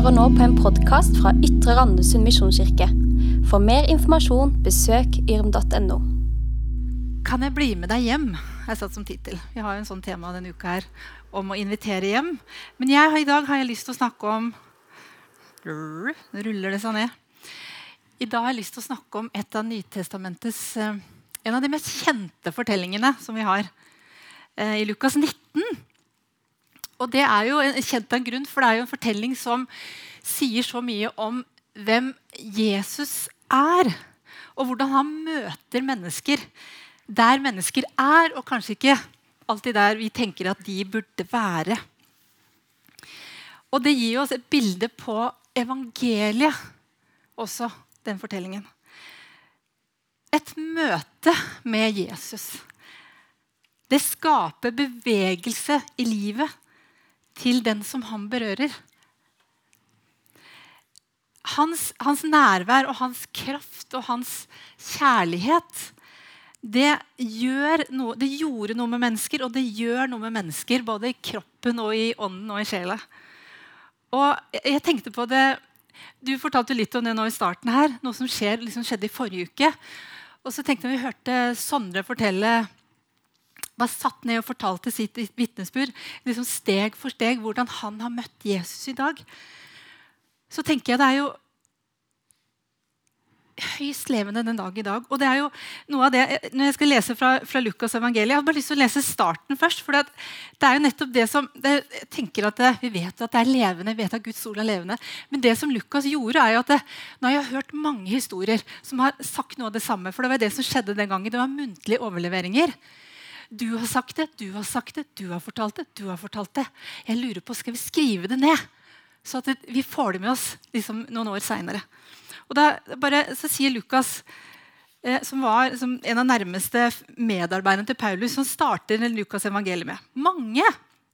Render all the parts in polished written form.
hører nå på en podcast fra Ytre Randesund Misjonskirke. For mer informasjon, besøk yrm.no. Kan jeg bli med deg hjem? Jeg satt som titel. Vi har jo en sånn tema denne uka her om å invitere hjem. Men i dag har jeg lyst til å snakke om... Nå ruller det seg ned. I dag har jeg lyst til å snakke om et av Nytestamentets... En av de mest kjente fortellingene som vi har i Lukas 19. Og det er jo kjent av en grunn, for det er jo en fortelling som sier så mye om hvem Jesus er, og hvordan han møter mennesker der mennesker er, og kanskje ikke alltid der vi tenker at de burde være. Og det gir oss et bilde på evangeliet også, den fortellingen. Et møte med Jesus. Det skaper bevegelse i livet til den som han berører. Hans nærvær og hans kraft og hans kjærlighet, det gjorde noe med mennesker, og det gjør noe med mennesker, både i kroppen og i ånden og i sjela. Og jeg tenkte på det, du fortalte litt om det nå i starten her, noe som skjedde i forrige uke. Og så tenkte vi hørte Sondre fortelle, var satt ned og fortalte sitt vitnesbyrd, liksom steg for steg, hvordan han har møtt Jesus i dag. Så tenker jeg det er jo høyst levende den dag i dag. Og det er jo noe av det, når jeg skal lese fra Lukas evangeliet, jeg har bare lyst til å lese starten først, for det er jo nettopp det som, jeg tenker at vi vet at det er levende, vi vet at Guds ord er levende, men det som Lukas gjorde er jo at nå har jeg hørt mange historier som har sagt noe av det samme, for det var det som skjedde den gangen, det var muntlige overleveringer. Du har sagt det, du har sagt det, du har fortalt det, du har fortalt det. Jeg lurer på, skal vi skrive det ned? Så at vi får det med oss liksom, noen år senere. Og så sier Lukas, som var en av nærmeste medarbeiderne til Paulus, som starter Lukas evangeliet med. Mange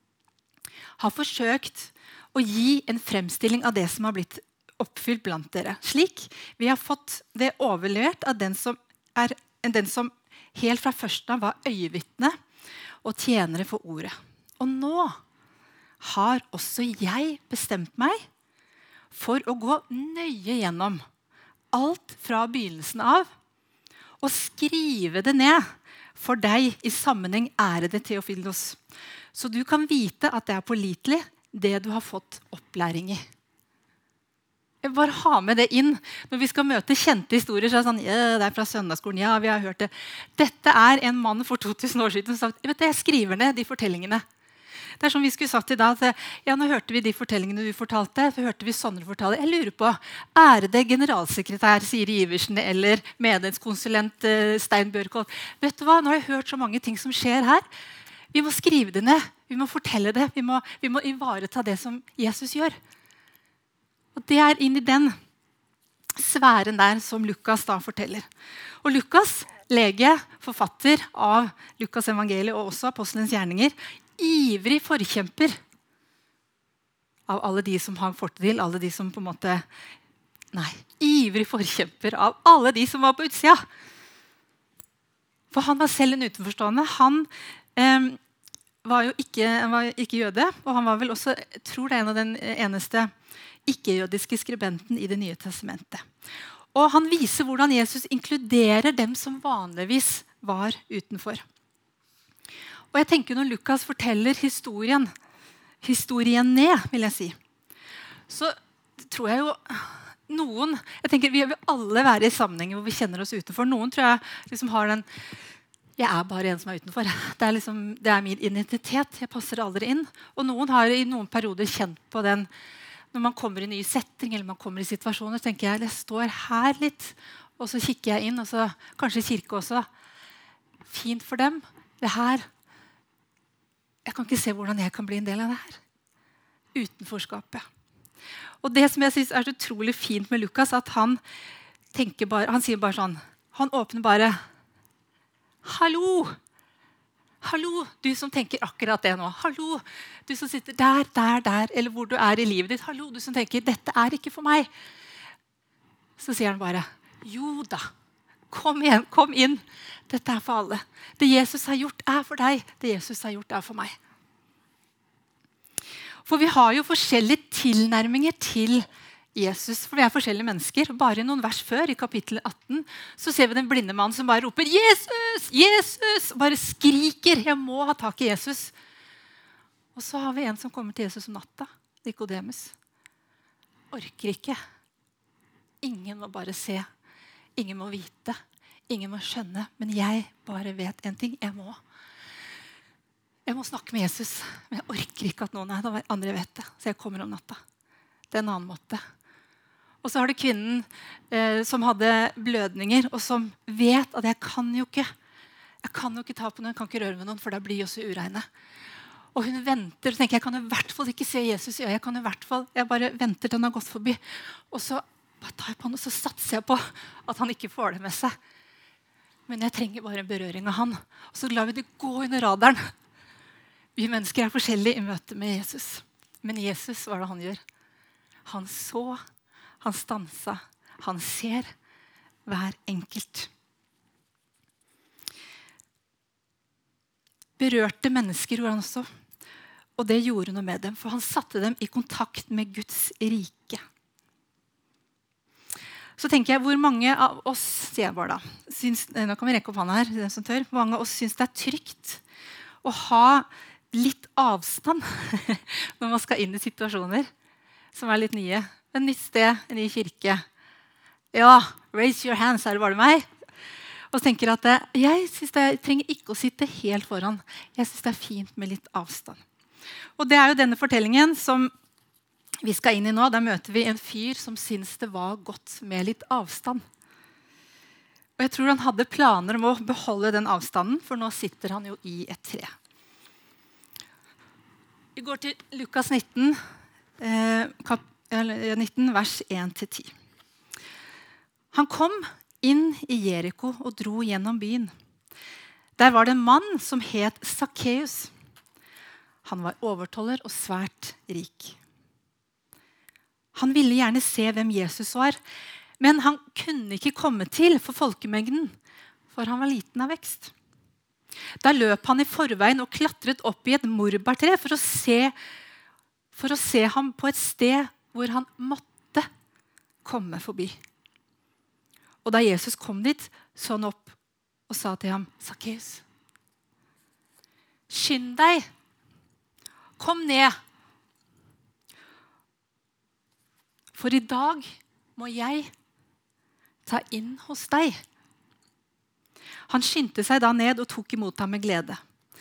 har forsøkt å gi en fremstilling av det som har blitt oppfylt blant dere. Slik vi har fått det overlevert av den som helt fra førsten av var øyevitne og tjenere for ordet. Og nå har også jeg bestemt meg for å gå nøye gjennom alt fra begynnelsen av og skrive det ned for deg i sammenheng ærede Theofilos. Så du kan vite at det er pålitelig det du har fått opplæring i. Jeg bare ha med det inn. Når vi skal møte kjente historier, så er det sånn, ja, det er fra søndagsskolen, ja, vi har hørt det. Dette er en mann for 2000 år siden som sa, jeg skriver ned de fortellingene. Det er som vi skulle sagt i dag, ja, nå hørte vi de fortellingene du fortalte, så hørte vi Sondre fortale. Jeg lurer på, ærede generalsekretær Siri Iversen eller medlemskonsulent Stein Bjørkholt, vet du hva, nå har jeg hørt så mange ting som skjer her. Vi må skrive det ned, vi må fortelle det, vi må ivareta det som Jesus gjør. Og det er inn i den sfæren der som Lukas da forteller. Og Lukas, lege, forfatter av Lukas evangeliet og også apostelens gjerninger, ivrig forkjemper av alle de som har fått til, alle de som på en måte, ivrig forkjemper av alle de som var på utsida. For han var selv en utenforstående. Han var jo ikke jøde, og han var vel også, jeg tror det er en av den eneste ikke-jødiske skribenten i Det nye testamentet. Og han viser hvordan Jesus inkluderer dem som vanligvis var utenfor. Og jeg tenker når Lukas forteller historien ned, vil jeg si, så tror jeg jo jeg tenker vi vil alle være i sammenhenger hvor vi kjenner oss utenfor. Noen tror jeg liksom har den, jeg er bare en som er utenfor. Det er min identitet, jeg passer aldri inn. Og noen har i noen perioder kjent på den, når man kommer i nye setting, eller man kommer i situasjoner, så tenker jeg står her litt, og så kikker jeg inn, og så kanskje kirke også. Fint for dem. Det her, jeg kan ikke se hvordan jeg kan bli en del av det her. Utenforskapet. Og det som jeg synes er så utrolig fint med Lukas, at han sier bare sånn, han åpner bare, hallo! Hallo, du som tenker akkurat det nå. Hallo, du som sitter der, eller hvor du er i livet ditt. Hallo, du som tenker, dette er ikke for meg. Så sier han bare, jo da, kom igjen, kom inn. Dette er for alle. Det Jesus har gjort er for deg, det Jesus har gjort er for meg. For vi har jo forskjellige tilnærminger til Jesus, for vi er forskjellige mennesker. Bare noen vers før, i kapittel 18, så ser vi den blinde mannen som bare roper «Jesus! Jesus!» Bare skriker, jeg må ha tak i Jesus. Og så har vi en som kommer til Jesus om natta, Nikodemus. Orker ikke. Ingen må bare se. Ingen må vite. Ingen må skjønne. Men jeg bare vet en ting. Jeg må snakke med Jesus. Men jeg orker ikke at noen andre vet det. Så jeg kommer om natta. Det er en annen måte. Og så har du kvinnen som hadde blødninger, og som vet at jeg kan jo ikke ta på noen, jeg kan ikke røre med noen, for da blir jeg også ureine. Og hun venter og tenker, jeg kan i hvert fall ikke se Jesus. Jeg bare venter til han har gått forbi. Og så bare tar jeg på han, og så satser jeg på at han ikke får det med seg. Men jeg trenger bare en berøring av han. Og så lar vi det gå under radaren. Vi mennesker er forskjellige i møte med Jesus. Men Jesus, hva er det han gjør? Han så, han stansa, han ser hver enkelt. Berørte mennesker gjorde han også, og det gjorde noe med dem, for han satte dem i kontakt med Guds rike. Så tenker jeg, hvor mange av oss, sier jeg bare da, nå kan vi rekke opp hånda her, den som tør, hvor mange av oss synes det er trygt å ha litt avstand når man skal inn i situasjoner som er litt nye. En nytt sted, en ny kirke. Ja, raise your hands, er det bare meg? Og så tenker at jeg trenger ikke å sitte helt foran. Jeg synes det er fint med litt avstand. Og det er jo denne fortellingen som vi skal inn i nå. Der møter vi en fyr som synes det var godt med litt avstand. Og jeg tror han hadde planer om å beholde den avstanden, for nå sitter han jo i et tre. Vi går til Lukas 19, 19 vers 1-10. Han kom inn i Jericho og dro gjennom byen. Der var det en mann som het Zacchaeus. Han var overtoller og svært rik. Han ville gjerne se hvem Jesus var, men han kunne ikke komme til for folkemengden, for han var liten av vekst. Da løp han i forveien og klatret opp i et morbærtre for å se ham på et sted hvor han måtte komme forbi. Og da Jesus kom dit, så han opp og sa til ham, Zacchaeus, skynd deg, kom ned. For i dag må jeg ta inn hos deg. Han skyndte seg da ned og tok imot ham med glede.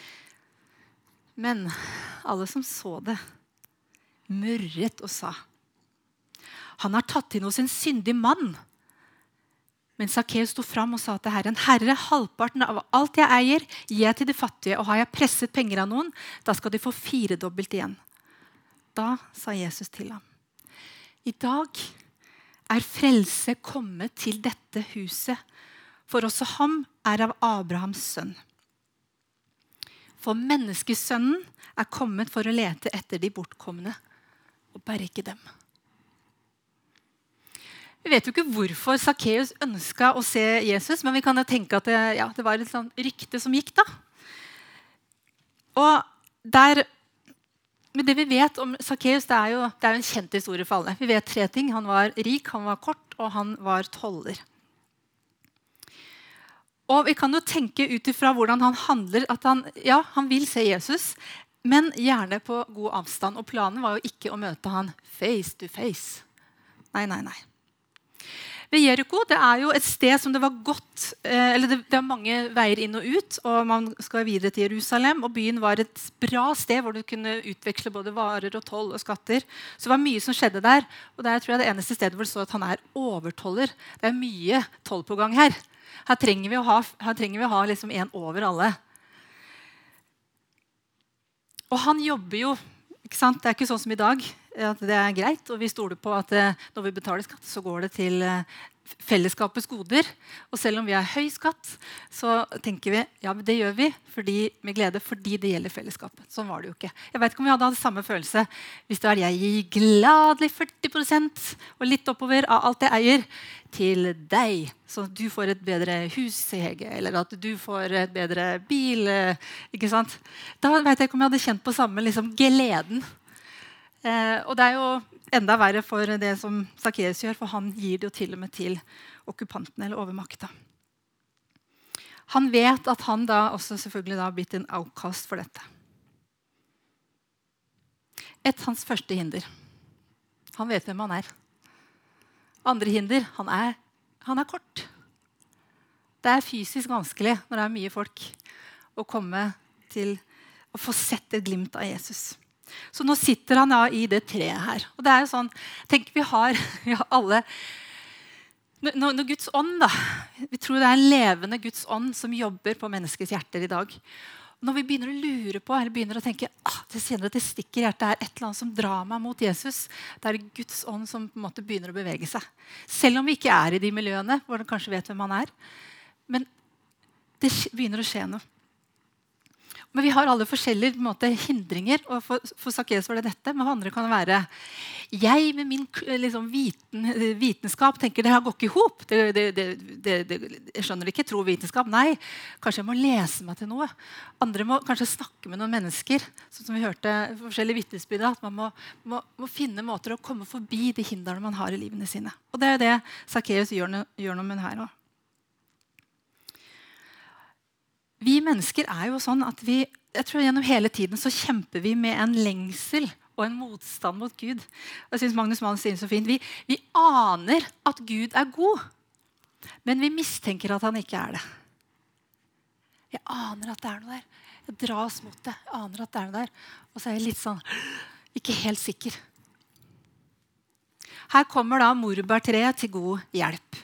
Men alle som så det, murret og sa, han har tatt inn hos en syndig mann. Men Zacchaeus sto fram og sa til Herren, Herre, halvparten av alt jeg eier, gir jeg til de fattige, og har jeg presset penger av noen, da skal de få 4-dobbelt igjen. Da sa Jesus til ham, i dag er frelse kommet til dette huset, for også ham er av Abrahams sønn. For menneskesønnen er kommet for å lete etter de bortkomne, og berge dem. Vi vet jo ikke hvorfor Zacchaeus ønsket å se Jesus, men vi kan jo tenke at det var et sånt rykte som gikk da. Og men det vi vet om Zacchaeus, det er jo en kjent historie for alle. Vi vet 3 ting. Han var rik, han var kort, og han var toller. Og vi kan jo tenke ut ifra hvordan han handler, at han vil se Jesus, men gjerne på god avstand. Og planen var jo ikke å møte han face to face. Nei. Ved Jericho, det er jo et sted som det var godt, eller det er mange veier inn og ut, og man skal videre til Jerusalem, og byen var et bra sted hvor du kunne utveksle både varer og toll og skatter. Så det var mye som skjedde der, og der tror jeg det eneste stedet hvor det står at han er overtoller. Det er mye toll på gang her. Her trenger vi å ha liksom en over alle. Og han jobber jo, ikke sant? Det er ikke sånn som i dag, at det er greit, og vi stoler på at når vi betaler skatt, så går det til fellesskapets goder. Og selv om vi har høy skatt, så tenker vi, men det gjør vi med glede, fordi det gjelder fellesskapet. Sånn var det jo ikke. Jeg vet ikke om vi hadde hatt samme følelse hvis det var jeg gir gladelig 40% og litt oppover av alt jeg eier til deg, så du får et bedre hus, Hege, eller at du får et bedre bil, ikke sant? Da vet jeg ikke om jeg hadde kjent på samme gleden. Og det jo enda verre for det som Zacchaeus gjør, for han gir det jo til og med til okkupantene eller overmakta. Han vet at han da også selvfølgelig da har blitt en outcast for dette. Hans første hinder. Han vet hvem han Andre hinder, han kort. Det fysisk vanskelig når det mye folk å komme til å få sett et glimt av Jesus. Så nå sitter han da i det treet her. Og det jo sånn, tenk vi har alle, når Guds ånd da, vi tror det en levende Guds ånd som jobber på menneskets hjerter i dag. Og når vi begynner å lure på, eller begynner å tenke, det kjenner at det stikker i hjertet et eller annet som drar meg mot Jesus, det det Guds ånd som på en måte begynner å bevege seg. Selv om vi ikke i de miljøene, hvor de kanskje vet hvem han men det begynner å skje noe. Men vi har alle forskjellige på en måte, hindringer, og for Zacchaeus var det dette, men for andre kan det være jeg med min liksom, vitenskap tenker det her går ikke i hop. Jeg skjønner ikke tro vitenskap. Nei, kanskje jeg må lese meg til noe. Andre må kanskje snakke med noen mennesker, sånn som vi hørte forskjellige vitnesbyrd, at man må finne måter å komme forbi de hindrene man har i livene sine. Og det det Zacchaeus gjør noe med her også. Vi mennesker jo sånn at jeg tror gjennom hele tiden så kjemper vi med en lengsel og en motstand mot Gud. Og jeg synes Magnus Mann sier så fint. Vi aner at Gud god, men vi mistenker at han ikke det. Jeg aner at det noe der. Jeg dras mot det. Jeg aner at det noe der. Og så jeg litt sånn, ikke helt sikker. Her kommer da morbærtreet til god hjelp.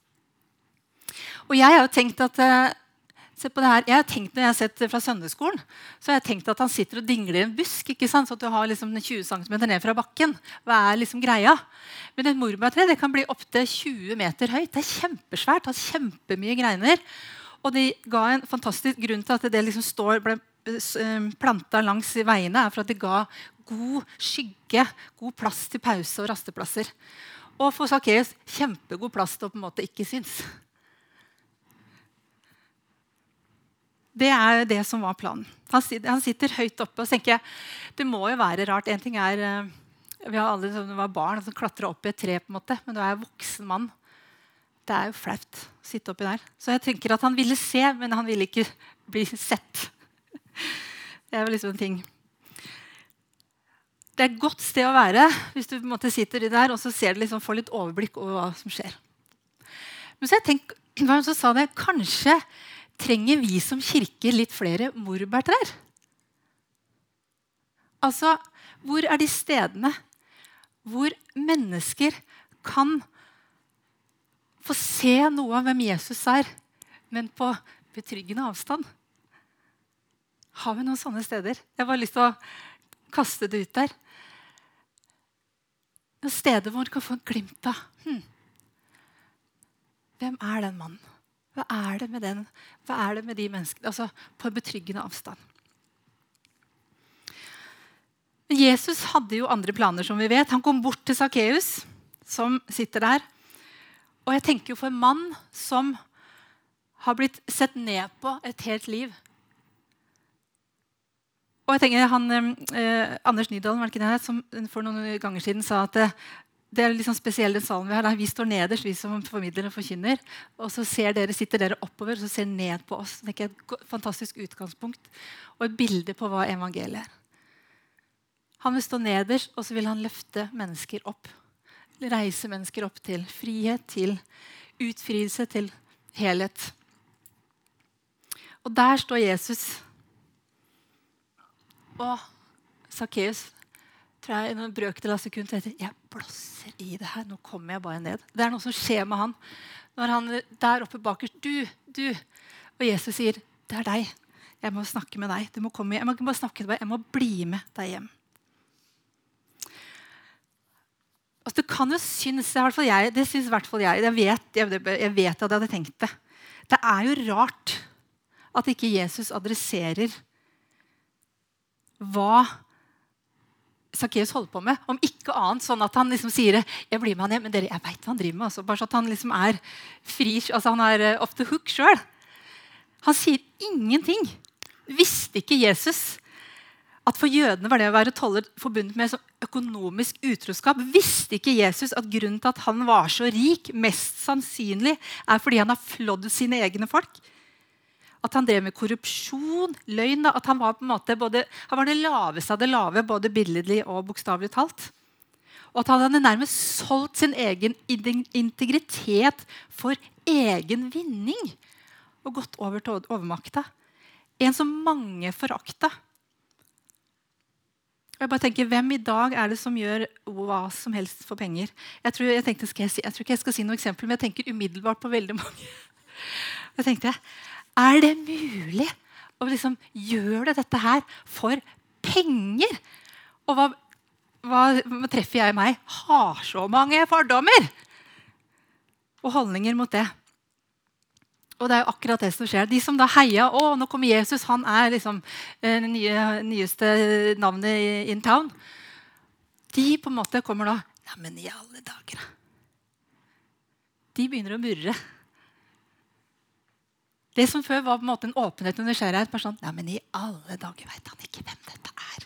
Og jeg har jo tenkt at se på det her. Jeg har tenkt når jeg har sett fra søndagsskolen, så har jeg tenkt at han sitter og dingler i en busk, ikke sant? Så at du har liksom 20 cm ned fra bakken. Hva liksom greia? Men et morbærtre det kan bli opp til 20 meter høyt. Det kjempesvært, har kjempemye greiner. Og det ga en fantastisk grunn til at det liksom ble plantet langs veiene, for at det ga god skygge, god plass til pause og rasteplasser. Og for Zacchaeus kjempegod plass til å på en måte ikke synes. Det det som var planen. Han sitter høyt oppe og tenker det må jo være rart. En ting vi har alle som var barn som klatret opp i et tre, på en måte, men du en voksen mann. Det jo flaut å sitte oppi der. Så jeg tenker at han ville se, men han ville ikke bli sett. Det jo liksom en ting. Det et godt sted å være hvis du på en måte sitter der, og så ser du liksom, får litt overblikk over hva som skjer. Men så jeg tenker, så sa det, kanskje trenger vi som kirke litt flere morbærtrær? Altså, hvor de stedene hvor mennesker kan få se noe av hvem Jesus men på betryggende avstand? Har vi noen sånne steder? Jeg har bare lyst til å kaste det ut der. Noen steder hvor du kan få en glimt av. Hvem den mannen? Hva det med den? Hva det med de menneskene? Altså, på en betryggende avstand. Men Jesus hadde jo andre planer, som vi vet. Han kom bort til Zacchaeus, som sitter der. Og jeg tenker jo for en mann som har blitt sett ned på et helt liv. Og jeg tenker, Anders Nydalen, var det ikke det, som for noen ganger siden sa at det liksom spesielt den salen vi har. Vi står nederst, vi som formidler og forkynner. Og så sitter dere oppover og så ser ned på oss. Det et fantastisk utgangspunkt. Og et bilde på hva evangeliet Han vil stå nederst, og så vil han løfte mennesker opp. Reise mennesker opp til frihet, til utfrielse, til helhet. Og der står Jesus. Og Zacchaeus tror jeg en brøkdel av sekund etter, jeg blåser i det her, nå kommer jeg bare ned. Det noe som skjer med han. Når han der oppe bakerst, du. Og Jesus sier, det deg. Jeg må snakke med deg. Du må komme, jeg må ikke bare snakke med deg, jeg må bli med deg hjem. Altså, det kan jo synes, det synes i hvert fall jeg, jeg vet at jeg hadde tenkt det. Det jo rart at ikke Jesus adresserer hva Zacchaeus holder på med, om ikke annet sånn at han liksom sier jeg blir med han hjem, men dere, jeg vet hva han driver med, altså, bare så at han liksom fri, altså han off the hook selv. Han sier ingenting. Visste ikke Jesus At for jødene var det å være toller forbundet med økonomisk utroskap. Visste ikke Jesus at grunnen til at han var så rik, mest sannsynlig, fordi han har flådd sine egne folk? At han drev med korrupsjon, løgn, at han var på en måte han var det laveste av det lave, både billedlig og bokstavelig talt. Og at han hadde nærmest solgt sin egen integritet for egen vinning og gått over til overmakta. En som mange forakta. Og jeg bare tenker, hvem i dag det som gjør hva som helst for penger? Jeg tror ikke jeg skal si noe eksempel, men jeg tenker umiddelbart på veldig mange. Jeg tenkte, det mulig å liksom gjøre dette her for penger? Og hva treffer jeg meg? Har så mange fordommer og holdninger mot det. Og det jo akkurat det som skjer. De som da heier, nå kommer Jesus, han liksom nyeste navnet in town. De på en måte kommer da, men i alle dager. De begynner å murre. Det som før var på en måte en åpenhet og nysgjerrighet, bare sånn, men i alle dager vet han ikke hvem dette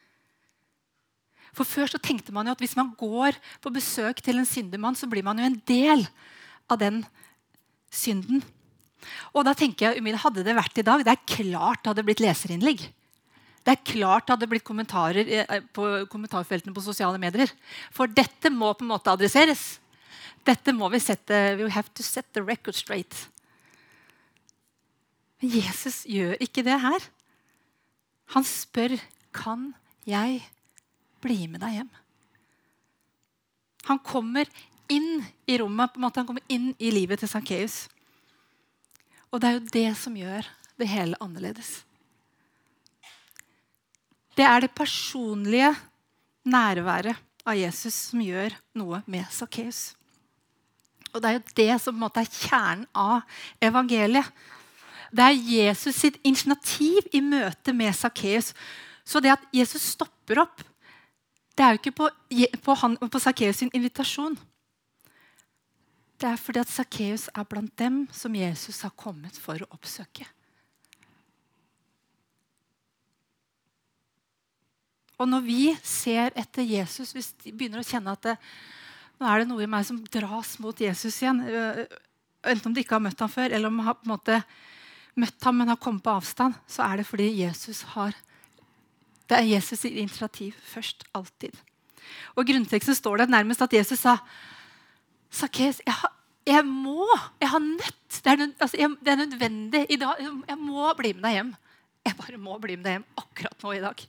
For før så tenkte man jo at hvis man går på besøk til en syndemann, så blir man jo en del av den synden. Og da tenker jeg, hadde det vært i dag, det klart det hadde blitt leserinnlegg. Det klart det hadde blitt kommentarer på kommentarfeltene på sosiale medier. For dette må på en måte adresseres. Dette må we have to set the record straight. Men Jesus gjør ikke det her. Han spør, kan jeg bli med deg hjem? Han kommer inn i rommet, på en måte han kommer inn i livet til Zacchaeus. Og det jo det som gjør det hele annerledes. Det det personlige nærværet av Jesus som gjør noe med Zacchaeus. Og det jo det som på en måte kjernen av evangeliet. Det Jesus sitt initiativ i møte med Zacchaeus. Så det at Jesus stopper opp, det jo ikke på Zacchaeus sin invitasjon. Det fordi at Zacchaeus blant dem som Jesus har kommet for å oppsøke. Og når vi ser etter Jesus, hvis vi begynner å kjenne at nå det noe i meg som dras mot Jesus igjen, enten om de ikke har møtt ham før, eller om de har på en måte møtt ham, men har kommet på avstand, så det fordi Jesus det Jesus sitt initiativ først, alltid. Og i grunnteksten står det nærmest at Jesus sa, Zacchaeus, jeg har nødt. Det nødvendig i dag. Jeg må bli med deg hjem. Jeg bare må bli med deg hjem akkurat nå i dag.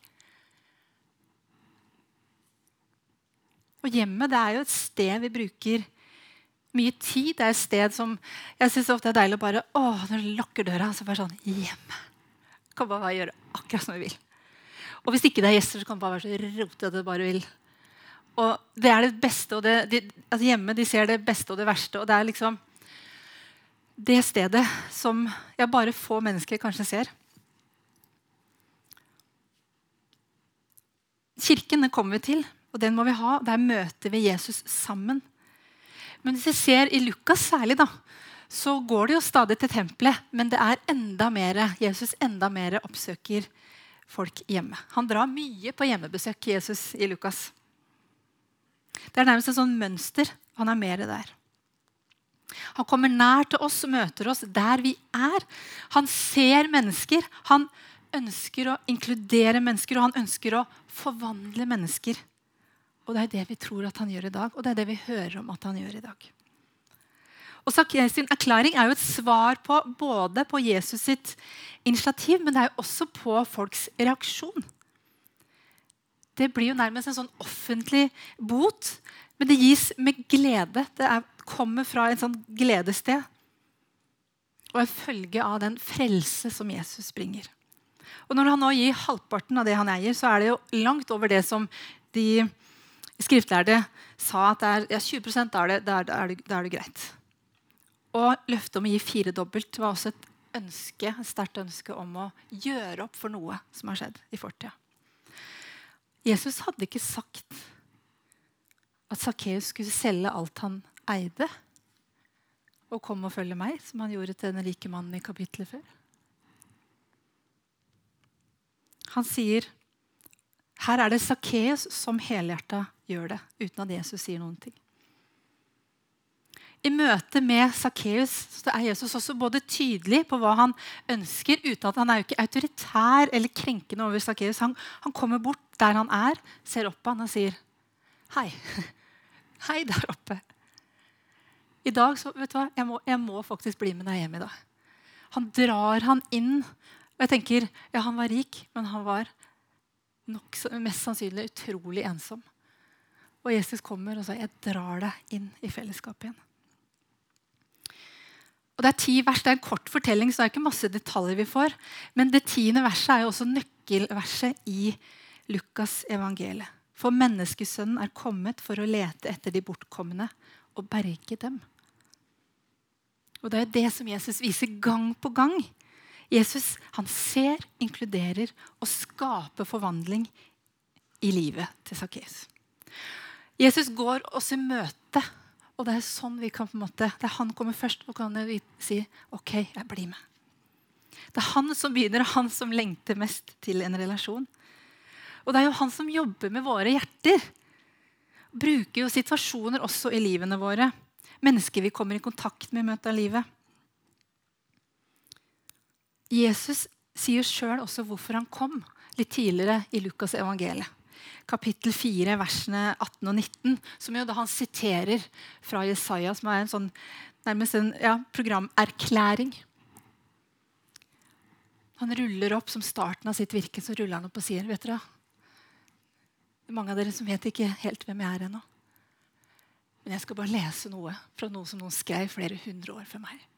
Og hjemmet, det jo et sted vi bruker mye tid. Det et sted som, jeg synes ofte deilig å bare, når du lukker døra, så bare sånn, hjemme. Kan bare gjøre akkurat som vi vil. Og hvis ikke det gjester, så kan det bare være så rotet det bare vil. Og det det beste, og hjemme de ser det beste og det verste, og det liksom det stedet som bare få mennesker kanskje ser. Kirken kommer vi til, og den må vi ha. Der møter vi Jesus sammen. Men hvis vi ser i Lukas særlig, så går det jo stadig til tempelet, men det enda mer, Jesus enda mer oppsøker folk hjemme. Han drar mye på hjemmebesøk, Jesus, i Lukas. Det nærmest et sånn mønster. Han mer der. Han kommer nær til oss og møter oss der vi Han ser mennesker. Han ønsker å inkludere mennesker, og han ønsker å forvandle mennesker. Og det det vi tror at han gjør i dag, og det det vi hører om at han gjør i dag. Og Zacchaeus sin erklæring jo et svar på både på Jesus sitt initiativ, men det jo også på folks reaksjon. Det blir jo nærmest en sånn offentlig bot, men det gis med glede. Det kommer fra en sånn gledessted. Og en følge av den frelse som Jesus bringer. Og når han nå gir halvparten av det han eier, så det jo langt over det som de skriftlærde sa at 20% av det, da det greit. Og løftet om å gi 4-dobbelt var også et sterkt ønske om å gjøre opp for noe som har skjedd i fortiden. Jesus hadde ikke sagt at Zacchaeus skulle selge alt han eide og komme og følge meg, som han gjorde til den rike mannen i kapitlet før. Han sier, Her det Sakkeus som helhjertet gjør det, uten at Jesus sier noen ting. I møte med Sakkeus så Jesus også både tydelig på hva han ønsker, uten at han jo ikke autoritær eller krenkende over Sakkeus. Han kommer bort der han ser opp på han og sier, hei, hei der oppe. I dag, så vet du hva, jeg må faktisk bli med deg hjem i dag. Han drar han inn, og jeg tenker, ja, han var rik, men han var nok mest sannsynlig utrolig ensom. Og Jesus kommer og sier, jeg drar deg inn i fellesskapet igjen. Og det 10 vers, det en kort fortelling, så det ikke masse detaljer vi får. Men det 10. verset jo også nøkkelverset i Lukas evangeliet. For menneskesønnen kommet for å lete etter de bortkomne og berge dem. Og det det som Jesus viser gang på gang. Jesus, han ser, inkluderer og skaper forvandling i livet til Sakkeus. Jesus går oss i møte, og det sånn vi kan på en måte, det han kommer først, og kan vi si, ok, jeg blir med. Det han som begynner, han som lengter mest til en relasjon. Og det jo han som jobber med våre hjerter. Bruker jo situasjoner også i livene våre. Mennesker vi kommer i kontakt med i møte av livet. Jesus sier selv også hvorfor han kom litt tidligere i Lukas evangeliet. Kapittel 4, versene 18 og 19, som jo da han siterer fra Jesaja, som en sånn, nærmest en programerklæring. Han ruller opp som starten av sitt virke, så ruller han opp og sier, vet dere, det mange av dere som vet ikke helt hvem jeg ennå. Men jeg skal bare lese noe fra noe som noen skrev flere 100 år før meg.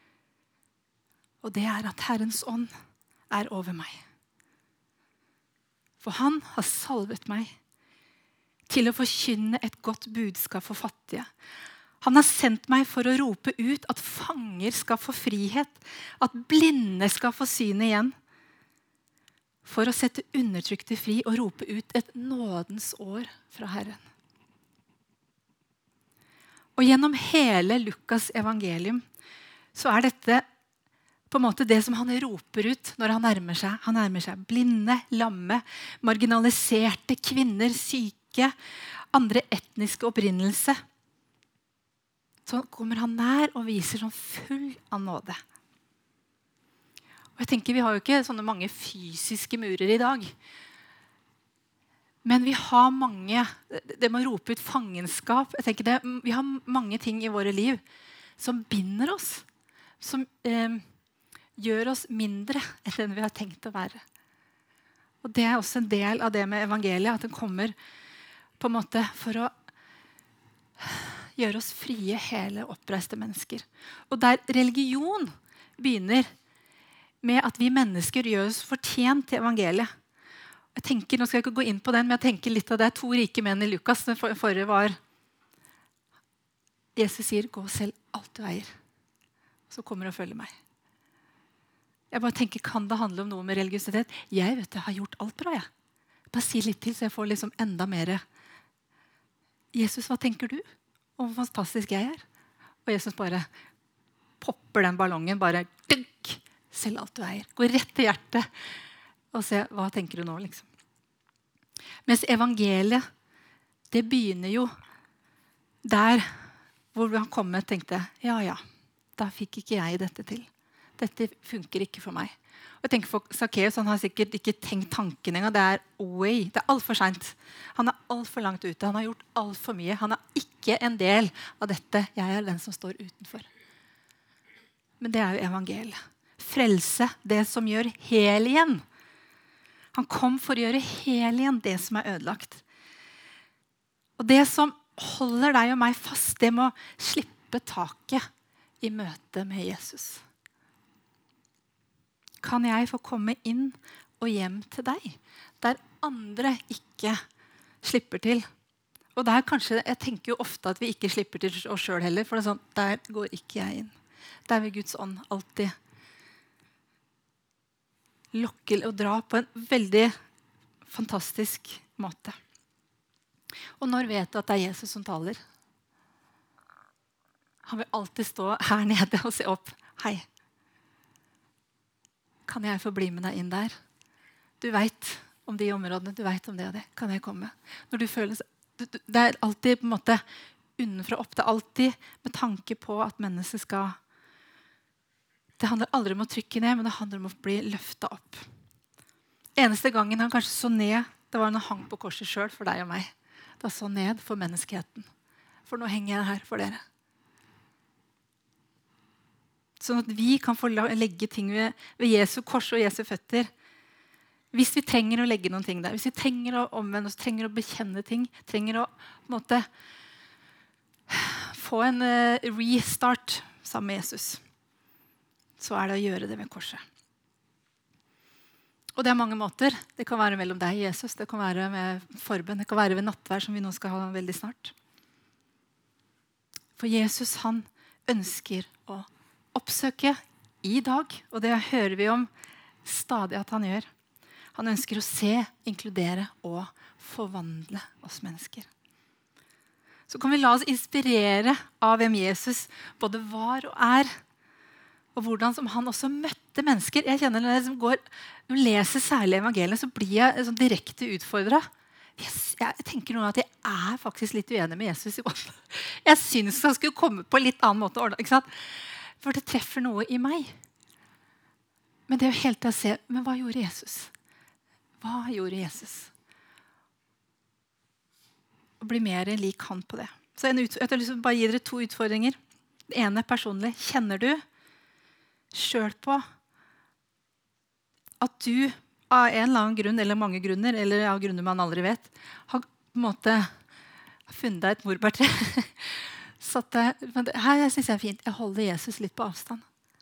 Og det at Herrens ånd over meg. For han har salvet meg til å forkynne et godt budskap for fattige. Han har sendt meg for å rope ut at fanger skal få frihet, at blinde skal få syn igjen, for å sette undertrykte fri og rope ut et nådens år fra Herren. Og gjennom hele Lukas evangelium så dette på en måte det som han roper ut når han nærmer seg. Han nærmer seg blinde, lamme, marginaliserte, kvinner, syke, andre etniske opprinnelse. Så kommer han nær og viser sånn full av nåde. Og jeg tenker, vi har jo ikke sånne mange fysiske murer i dag. Men vi har mange, det med å rope ut fangenskap, jeg tenker vi har mange ting i våre liv som binder oss, som gjør oss mindre enn vi har tenkt å være. Og det også en del av det med evangeliet, at den kommer på en måte for å gjøre oss frie, hele, oppreiste mennesker. Og der religion begynner med at vi mennesker gjør oss fortjent til evangeliet. Jeg tenker, nå skal jeg ikke gå inn på den, men jeg tenker litt av det 2 rike menn i Lukas. Den forrige var, Jesus sier, gå selv alt du eier. Så kommer og følger meg. Jeg bare tenker, kan det handle om noe med religiøsitet? Jeg vet jeg har gjort alt bra, jeg. Bare si litt til, så jeg får liksom enda mer. Jesus, hva tenker du om hvor fantastisk jeg Og Jesus bare popper den ballongen, bare dunk, selv alt du eier. Gå rett til hjertet og se, hva tenker du nå, liksom? Mens evangeliet, det begynner jo der hvor han kom med, tenkte, ja, da fikk ikke jeg dette til. Dette funker ikke for meg. Og jeg tenker for Sakkeus, han har sikkert ikke tenkt tanken engang. Det det alt for sent. Han alt for langt ute. Han har gjort alt for mye. Han ikke en del av dette. Jeg den som står utenfor. Men det jo evangeliet. Frelse, det som gjør hel igjen. Han kom for å gjøre hel igjen det som ødelagt. Og det som holder deg og meg fast, det må slippe taket i møte med Jesus. Kan jeg få komme inn og hjem til deg, der andre ikke slipper til? Og der kanskje, jeg tenker jo ofte at vi ikke slipper til oss selv heller, for det sånn, der går ikke jeg inn. Der vil Guds ånd alltid lokke og dra på en veldig fantastisk måte. Og når vet du at det Jesus som taler? Han vil alltid stå her nede og se opp. Hei. Kan jeg få bli med deg inn der? Du vet om de områdene. Du vet om det og det. Kan jeg komme? Når du føler, det alltid på en måte unnenfra opp. Det alltid med tanke på at mennesket skal... Det handler aldri om å trykke ned, men det handler om å bli løftet opp. Eneste gangen han kanskje så ned, det var når han hang på korset selv for deg og meg. Da så ned for menneskeheten. For nå henger jeg her for dere. Sånn at vi kan få legge ting ved Jesu kors og Jesu føtter. Hvis vi trenger å legge noen ting der, hvis vi trenger å omvende oss, trenger å bekjenne ting, trenger å på en måte, få en restart sammen med Jesus, så er det å gjøre det med korset. Og det er mange måter. Det kan være mellom deg og Jesus, det kan være med forbønn, det kan være ved nattvær som vi nå skal ha veldig snart. For Jesus, han ønsker å oppsøke i dag, og det hører vi om stadig at han gjør. Han ønsker å se, inkludere og forvandle oss mennesker. Så kan vi la oss inspirere av hvem Jesus både var og er, og hvordan som han også møtte mennesker. Jeg kjenner når jeg leser særlig evangeliet, så blir jeg sånn direkte utfordret. Jeg tenker nå at jeg er faktisk litt uenig med Jesus. Jeg synes han skulle komme på en litt annen måte. Ikke sant? For det treffer noe i meg. Men det er jo helt til å se, men hva gjorde Jesus? Hva gjorde Jesus? Å bli mer lik han på det. Så jeg har lyst til å bare gi dere 2 utfordringer. Det ene personlig. Kjenner du selv på at du av en eller annen grunn, eller mange grunner, eller av grunner man aldri vet, har på en måte funnet deg et morbærtre? Her synes jeg er fint. Jeg holder Jesus litt på avstand.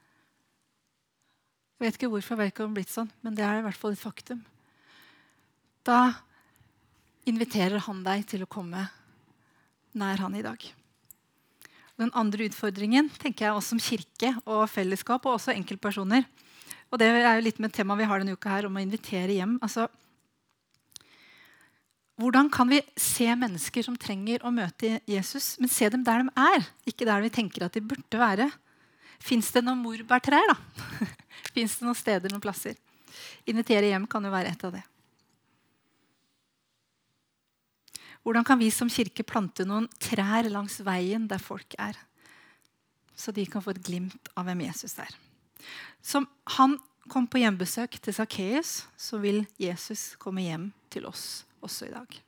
Jeg vet ikke hvorfor jeg vet ikke om det har blitt sånn, men det er i hvert fall et faktum. Da inviterer han deg til å komme nær han i dag. Den andre utfordringen tenker jeg også som kirke og fellesskap, og også enkeltpersoner. Og det er jo litt med tema vi har denne uka her, om å invitere hjem. Altså, hvordan kan vi se mennesker som trenger å møte Jesus, men se dem der de er, ikke der vi tenker at de burde være? Finns det noen morbærtrær da? Finns det noen steder, noen plasser? Invitere hjem kan jo være et av det. Hvordan kan vi som kirke plante noen trær langs veien der folk er, så de kan få et glimt av hvem Jesus er? Som han kom på hjembesøk til Zacchaeus, så vil Jesus komme hjem til oss også i dag.